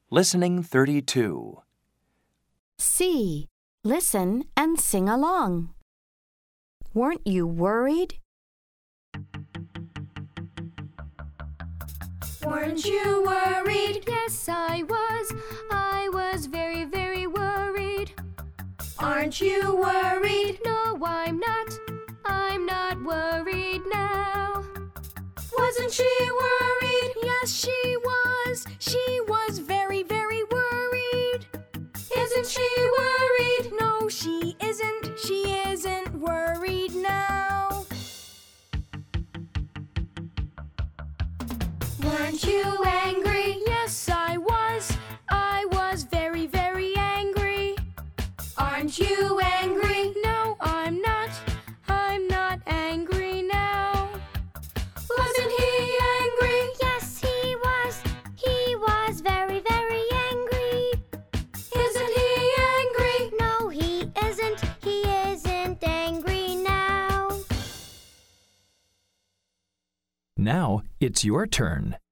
Listening 32. C. Listen and sing along. Weren't you worried? Weren't you worried? Yes, I was. I was very, very worried. Aren't you worried? No, I'm not. I'm not worried now. Wasn't she worried? Yes, she was. She was very, very worried. Isn't she worried? No, she isn't. She isn't worried now. Weren't you angry? Yes, I was. I was very, very angry. Aren't you angry? No, I'm not. I'm not angry now. Wasn't he angry? Yes, he was. He was very, very angry. Isn't he angry? No, he isn't. He isn't angry now. Now it's your turn.